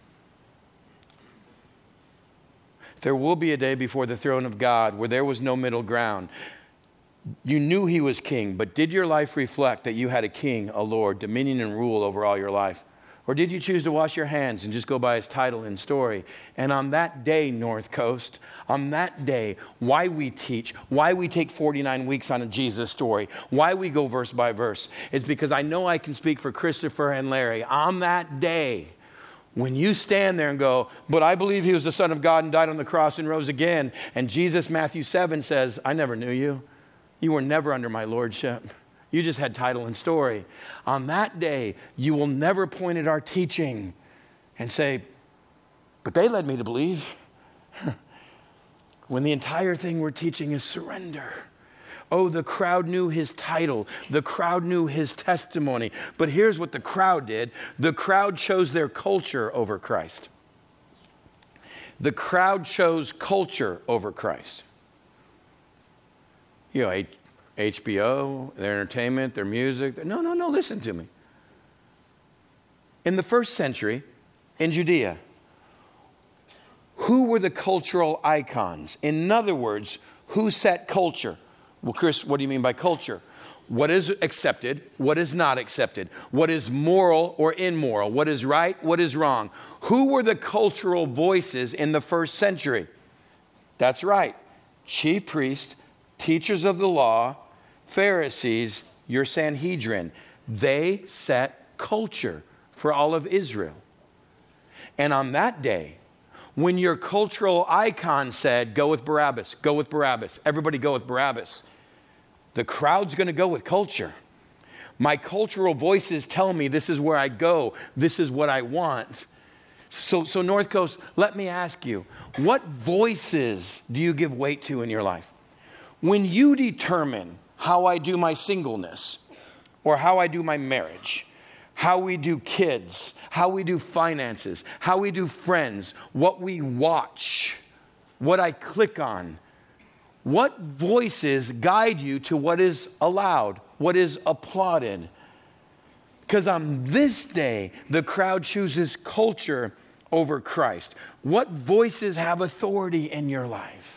There will be a day before the throne of God where there was no middle ground. You knew he was king, but did your life reflect that you had a king, a Lord, dominion and rule over all your life? Or did you choose to wash your hands and just go by his title and story? And on that day, North Coast, on that day, why we teach, why we take forty-nine weeks on a Jesus story, why we go verse by verse, is because I know I can speak for Christopher and Larry. On that day, when you stand there and go, but I believe he was the Son of God and died on the cross and rose again, and Jesus, Matthew seven says, I never knew you. You were never under my lordship. You just had title and story. On that day, you will never point at our teaching and say, but they led me to believe. When the entire thing we're teaching is surrender. Oh, the crowd knew his title. The crowd knew his testimony. But here's what the crowd did. The crowd chose their culture over Christ. The crowd chose culture over Christ. You know, H B O, their entertainment, their music. No, no, no, listen to me. In the first century, in Judea, who were the cultural icons? In other words, who set culture? Well, Chris, what do you mean by culture? What is accepted? What is not accepted? What is moral or immoral? What is right? What is wrong? Who were the cultural voices in the first century? That's right. Chief priests, teachers of the law, Pharisees, your Sanhedrin. They set culture for all of Israel. And on that day, when your cultural icon said, go with Barabbas, go with Barabbas, everybody go with Barabbas, the crowd's going to go with culture. My cultural voices tell me this is where I go, this is what I want. So, so North Coast, let me ask you, what voices do you give weight to in your life? When you determine how I do my singleness, or how I do my marriage, how we do kids, how we do finances, how we do friends, what we watch, what I click on, what voices guide you to what is allowed, what is applauded? Because on this day, the crowd chooses culture over Christ. What voices have authority in your life?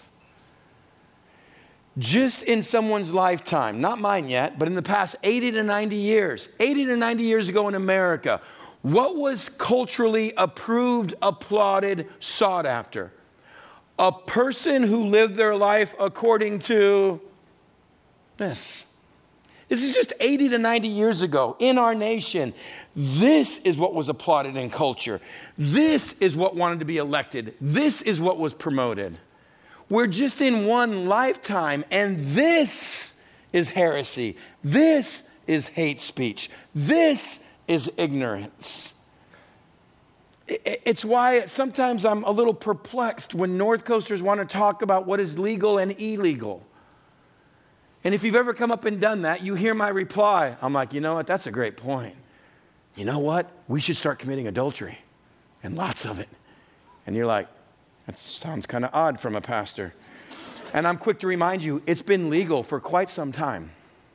Just in someone's lifetime, not mine yet, but in the past eighty to ninety years, eighty to ninety years ago in America, what was culturally approved, applauded, sought after? A person who lived their life according to this. This is just eighty to ninety years ago in our nation. This is what was applauded in culture. This is what wanted to be elected. This is what was promoted. We're just in one lifetime, and this is heresy. This is hate speech. This is ignorance. It's why sometimes I'm a little perplexed when North Coasters want to talk about what is legal and illegal. And if you've ever come up and done that, you hear my reply. I'm like, you know what? That's a great point. You know what? We should start committing adultery, and lots of it. And you're like, that sounds kind of odd from a pastor. And I'm quick to remind you, it's been legal for quite some time.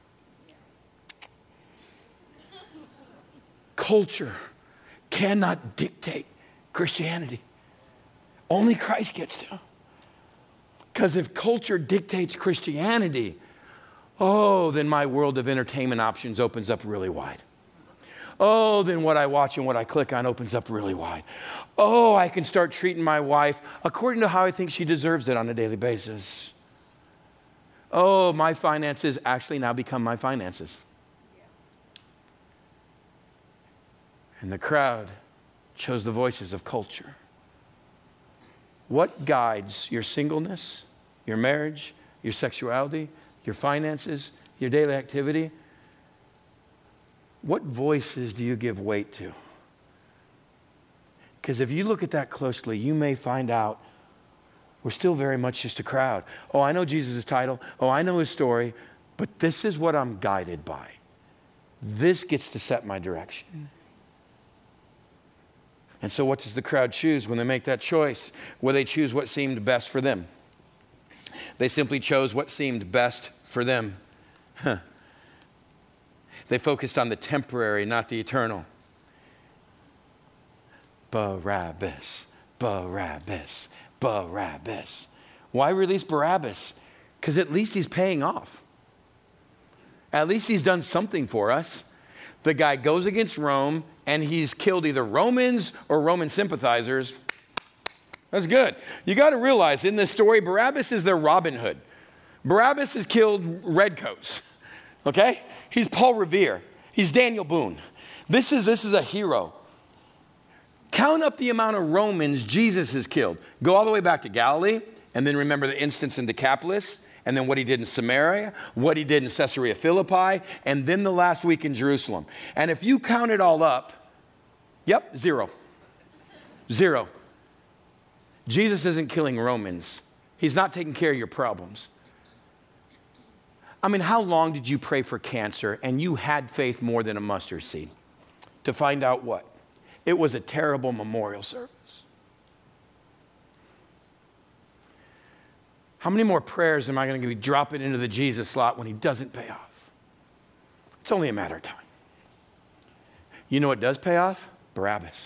Culture cannot dictate Christianity. Only Christ gets to. Because if culture dictates Christianity, oh, then my world of entertainment options opens up really wide. Oh, then what I watch and what I click on opens up really wide. Oh, I can start treating my wife according to how I think she deserves it on a daily basis. Oh, my finances actually now become my finances. And the crowd chose the voices of culture. What guides your singleness, your marriage, your sexuality, your finances, your daily activity? What voices do you give weight to? Because if you look at that closely, you may find out we're still very much just a crowd. Oh, I know Jesus' title. Oh, I know his story. But this is what I'm guided by. This gets to set my direction. And so what does the crowd choose when they make that choice? Well, they choose what seemed best for them. They simply chose what seemed best for them. Huh. They focused on the temporary, not the eternal. Barabbas, Barabbas, Barabbas. Why release Barabbas? Because at least he's paying off. At least he's done something for us. The guy goes against Rome, and he's killed either Romans or Roman sympathizers. That's good. You got to realize in this story, Barabbas is their Robin Hood. Barabbas has killed redcoats. Okay? He's Paul Revere. He's Daniel Boone. This is, this is a hero. Count up the amount of Romans Jesus has killed. Go all the way back to Galilee, and then remember the instance in Decapolis, and then what he did in Samaria, what he did in Caesarea Philippi, and then the last week in Jerusalem. And if you count it all up, yep, zero. Zero. Jesus isn't killing Romans. He's not taking care of your problems. I mean, how long did you pray for cancer and you had faith more than a mustard seed? To find out what? It was a terrible memorial service. How many more prayers am I going to be dropping into the Jesus slot when he doesn't pay off? It's only a matter of time. You know what does pay off? Barabbas.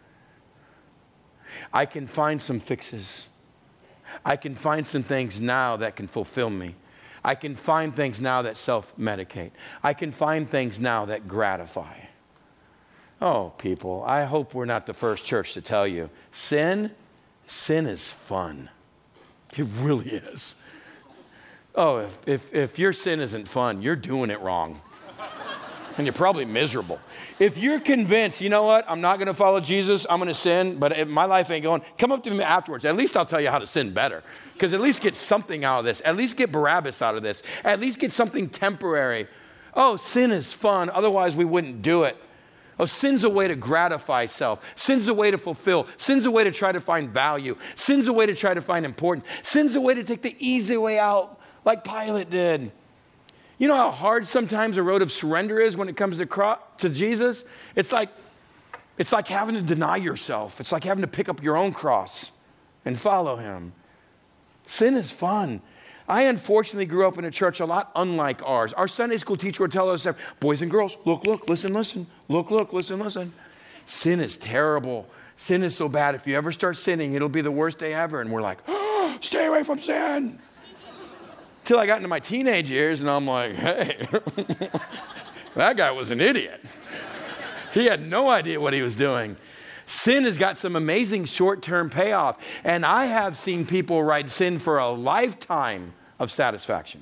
I can find some fixes. I can find some things now that can fulfill me. I can find things now that self-medicate. I can find things now that gratify. Oh, people, I hope we're not the first church to tell you, sin, sin is fun. It really is. Oh, if, if, if your sin isn't fun, you're doing it wrong. And you're probably miserable. If you're convinced, you know what, I'm not going to follow Jesus, I'm going to sin, but if my life ain't going, come up to me afterwards. At least I'll tell you how to sin better. Because at least get something out of this. At least get Barabbas out of this. At least get something temporary. Oh, sin is fun, otherwise we wouldn't do it. Oh, sin's a way to gratify self. Sin's a way to fulfill. Sin's a way to try to find value. Sin's a way to try to find importance. Sin's a way to take the easy way out, like Pilate did. You know how hard sometimes the road of surrender is when it comes to, cro- to Jesus? It's like, it's like having to deny yourself. It's like having to pick up your own cross and follow him. Sin is fun. I unfortunately grew up in a church a lot unlike ours. Our Sunday school teacher would tell us, boys and girls, look, look, listen, listen. Look, look, listen, listen. Sin is terrible. Sin is so bad. If you ever start sinning, it'll be the worst day ever. And we're like, oh, stay away from sin. Till I got into my teenage years, and I'm like, hey, that guy was an idiot. He had no idea what he was doing. Sin has got some amazing short-term payoff, and I have seen people ride sin for a lifetime of satisfaction.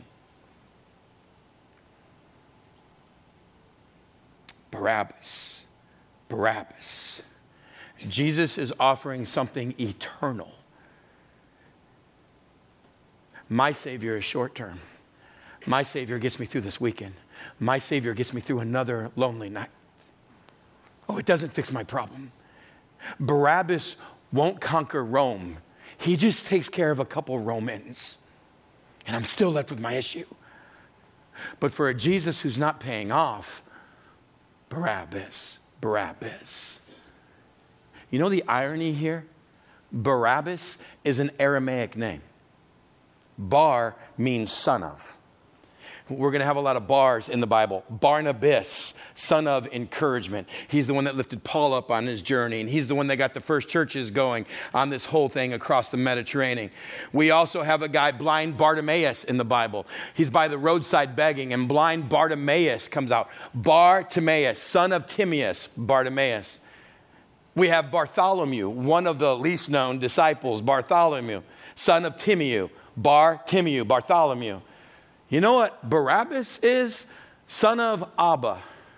Barabbas, Barabbas. Jesus is offering something eternal. My Savior is short-term. My Savior gets me through this weekend. My Savior gets me through another lonely night. Oh, it doesn't fix my problem. Barabbas won't conquer Rome. He just takes care of a couple Romans. And I'm still left with my issue. But for a Jesus who's not paying off, Barabbas, Barabbas. You know the irony here? Barabbas is an Aramaic name. Bar means son of. We're going to have a lot of bars in the Bible. Barnabas, son of encouragement. He's the one that lifted Paul up on his journey, and he's the one that got the first churches going on this whole thing across the Mediterranean. We also have a guy, blind Bartimaeus, in the Bible. He's by the roadside begging, and blind Bartimaeus comes out. Bartimaeus, son of Timaeus, Bartimaeus. We have Bartholomew, one of the least known disciples, Bartholomew, son of Timaeus, Bartimaeus, Bartholomew. You know what Barabbas is? Son of Abba.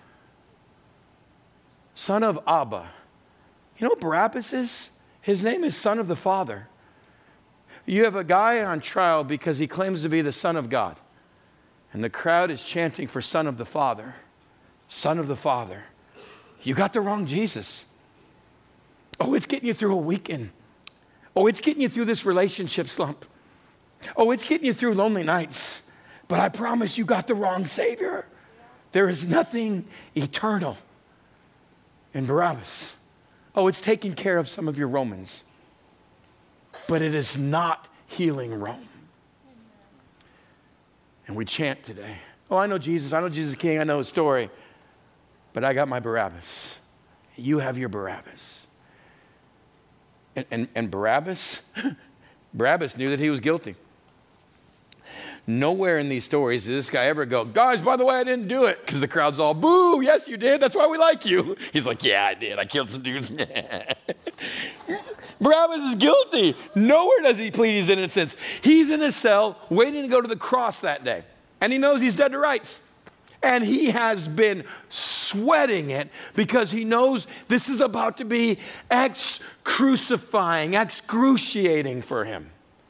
Son of Abba. You know what Barabbas is? His name is son of the Father. You have a guy on trial because he claims to be the Son of God. And the crowd is chanting for Son of the Father. Son of the Father. You got the wrong Jesus. Oh, it's getting you through a weekend. Oh, it's getting you through this relationship slump. Oh, it's getting you through lonely nights. But I promise you got the wrong Savior. There is nothing eternal in Barabbas. Oh, it's taking care of some of your Romans. But it is not healing Rome. And we chant today. Oh, I know Jesus. I know Jesus is King. I know his story. But I got my Barabbas. You have your Barabbas. And, and, and Barabbas, Barabbas knew that he was guilty. Nowhere in these stories does this guy ever go, guys, by the way, I didn't do it. Because the crowd's all, boo, yes, you did. That's why we like you. He's like, yeah, I did. I killed some dudes. Barabbas is guilty. Nowhere does he plead his innocence. He's in a cell waiting to go to the cross that day. And he knows he's dead to rights. And he has been sweating it because he knows this is about to be ex-crucifying, excruciating for him.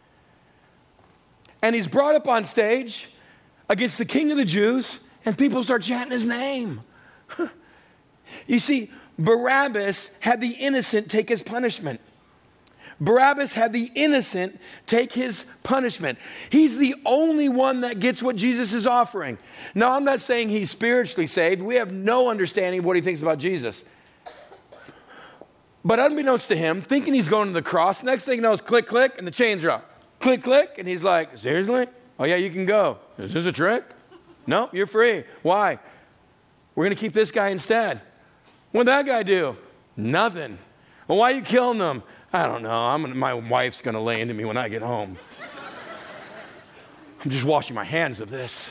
And he's brought up on stage against the King of the Jews, and people start chanting his name. You see, Barabbas had the innocent take his punishment. Barabbas had the innocent take his punishment. He's the only one that gets what Jesus is offering. Now, I'm not saying he's spiritually saved. We have no understanding of what he thinks about Jesus. But unbeknownst to him, thinking he's going to the cross, next thing he knows, click, click, and the chains drop. Click, click, and he's like, seriously? Oh, yeah, you can go. Is this a trick? No, you're free. Why? We're going to keep this guy instead. What'd that guy do? Nothing. Well, why are you killing them? I don't know. I'm gonna, my wife's going to lay into me when I get home. I'm just washing my hands of this.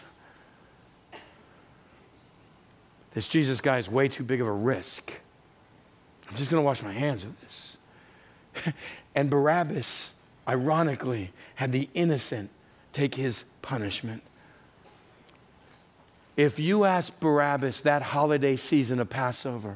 This Jesus guy is way too big of a risk. I'm just going to wash my hands of this. And Barabbas, ironically, had the innocent take his punishment. If you ask Barabbas that holiday season of Passover,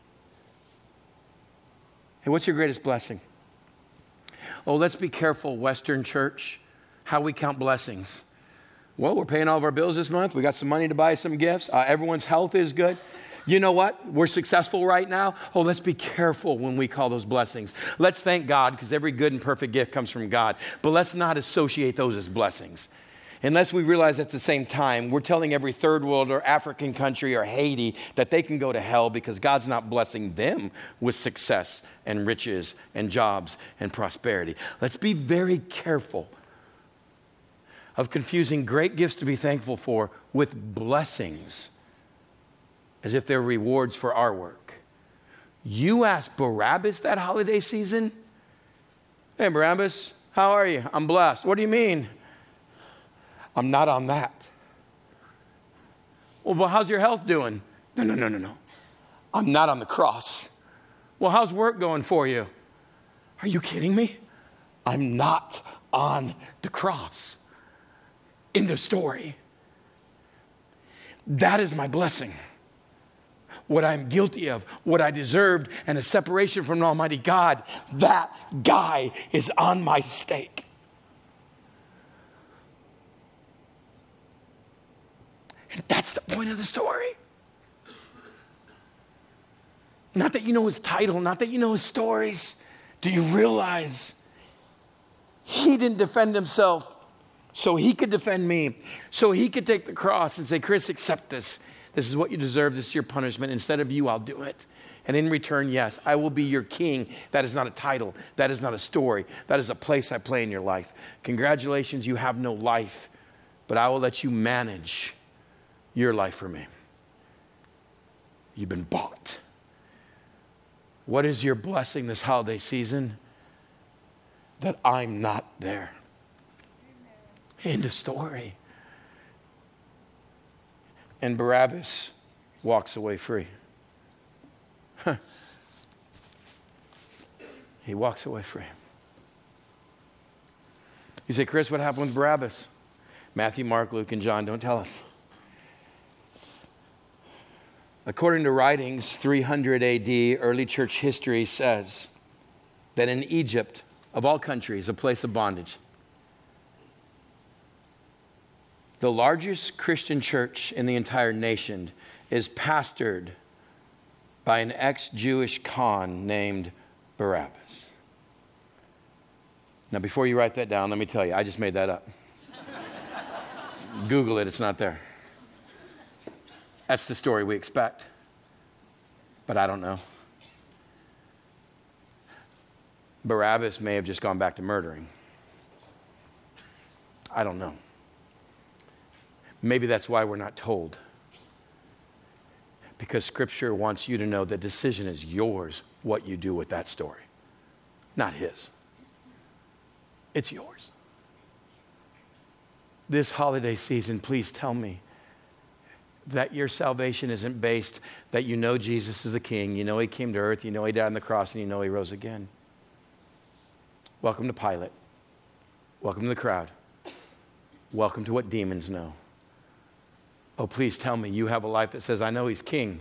hey, what's your greatest blessing? Oh, let's be careful, Western church, how we count blessings. Well, we're paying all of our bills this month. We got some money to buy some gifts. Uh, everyone's health is good. You know what? We're successful right now. Oh, let's be careful when we call those blessings. Let's thank God, because every good and perfect gift comes from God. But let's not associate those as blessings. Unless we realize at the same time, we're telling every third world or African country or Haiti that they can go to hell because God's not blessing them with success and riches and jobs and prosperity. Let's be very careful of confusing great gifts to be thankful for with blessings as if they're rewards for our work. You ask Barabbas that holiday season, hey, Barabbas, how are you? I'm blessed. What do you mean? I'm not on that. Well, well, how's your health doing? No, no, no, no, no. I'm not on the cross. Well, how's work going for you? Are you kidding me? I'm not on the cross. End of story. That is my blessing. What I'm guilty of, what I deserved, and a separation from Almighty God, that guy is on my stake. And that's the point of the story. Not that you know his title, not that you know his stories. Do you realize he didn't defend himself so he could defend me, so he could take the cross and say, Chris, accept this. This is what you deserve. This is your punishment. Instead of you, I'll do it. And in return, yes, I will be your king. That is not a title. That is not a story. That is a place I play in your life. Congratulations, you have no life, but I will let you manage your life for me. You've been bought. What is your blessing this holiday season? That I'm not there. End of story. And Barabbas walks away free. Huh. He walks away free. You say, Chris, what happened with Barabbas? Matthew, Mark, Luke, and John don't tell us. According to writings, three hundred A D, early church history says that in Egypt, of all countries, a place of bondage, the largest Christian church in the entire nation is pastored by an ex-Jewish Khan named Barabbas. Now, before you write that down, let me tell you, I just made that up. Google it, it's not there. That's the story we expect, but I don't know. Barabbas may have just gone back to murdering. I don't know. Maybe that's why we're not told. Because Scripture wants you to know the decision is yours, what you do with that story, not his. It's yours. This holiday season, please tell me that your salvation isn't based that you know Jesus is the King, you know he came to earth, you know he died on the cross, and you know he rose again. Welcome to Pilate. Welcome to the crowd. Welcome to what demons know. Oh, please tell me you have a life that says, I know he's king.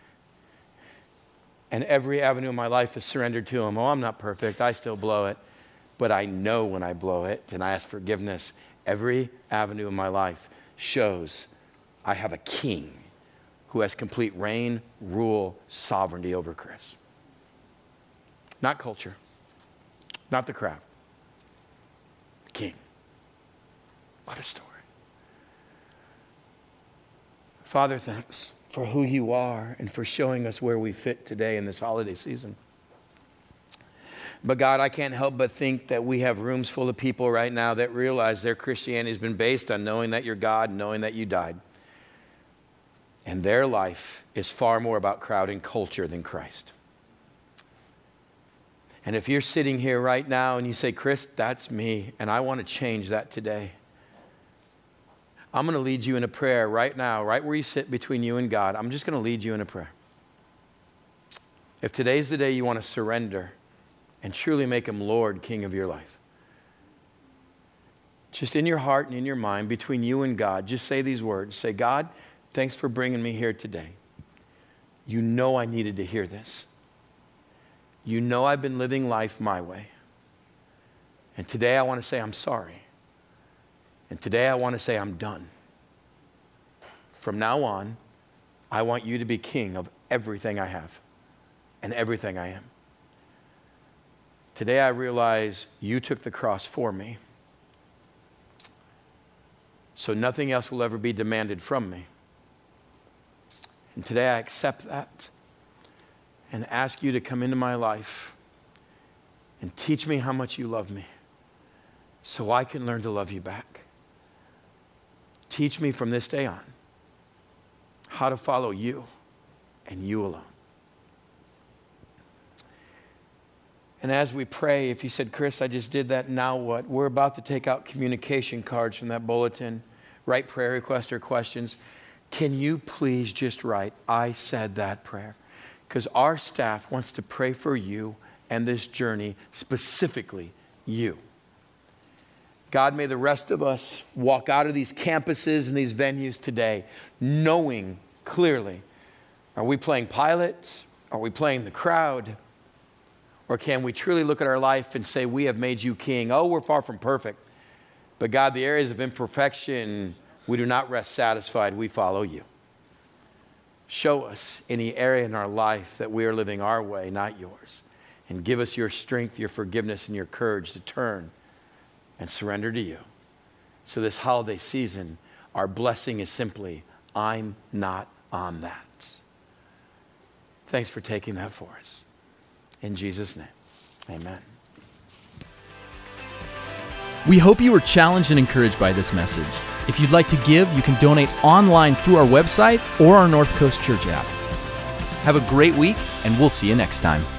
And every avenue of my life is surrendered to him. Oh, I'm not perfect. I still blow it. But I know when I blow it and I ask forgiveness, every avenue of my life shows I have a king who has complete reign, rule, sovereignty over Chris. Not culture. Not the crowd. The King. What a story. Father, thanks for who you are and for showing us where we fit today in this holiday season. But God, I can't help but think that we have rooms full of people right now that realize their Christianity has been based on knowing that you're God, knowing that you died. And their life is far more about crowd and culture than Christ. And if you're sitting here right now and you say, Chris, that's me, and I want to change that today, I'm going to lead you in a prayer right now, right where you sit between you and God. I'm just going to lead you in a prayer. If today's the day you want to surrender and truly make him Lord, King of your life, just in your heart and in your mind, between you and God, just say these words. Say, God, thanks for bringing me here today. You know I needed to hear this. You know I've been living life my way. And today I want to say I'm sorry. And today I want to say I'm done. From now on, I want you to be king of everything I have and everything I am. Today I realize you took the cross for me, so nothing else will ever be demanded from me. And today I accept that and ask you to come into my life and teach me how much you love me so I can learn to love you back. Teach me from this day on how to follow you and you alone. And as we pray, if you said, Chris, I just did that, now what? We're about to take out communication cards from that bulletin, write prayer requests or questions. Can you please just write, I said that prayer? Because our staff wants to pray for you and this journey, specifically you. God, may the rest of us walk out of these campuses and these venues today knowing clearly, are we playing Pilate? Are we playing the crowd? Or can we truly look at our life and say, we have made you king? Oh, we're far from perfect. But God, the areas of imperfection, we do not rest satisfied. We follow you. Show us any area in our life that we are living our way, not yours. And give us your strength, your forgiveness, and your courage to turn and surrender to you. So this holiday season, our blessing is simply, I'm not on that. Thanks for taking that for us. In Jesus' name, amen. We hope you were challenged and encouraged by this message. If you'd like to give, you can donate online through our website or our North Coast Church app. Have a great week, and we'll see you next time.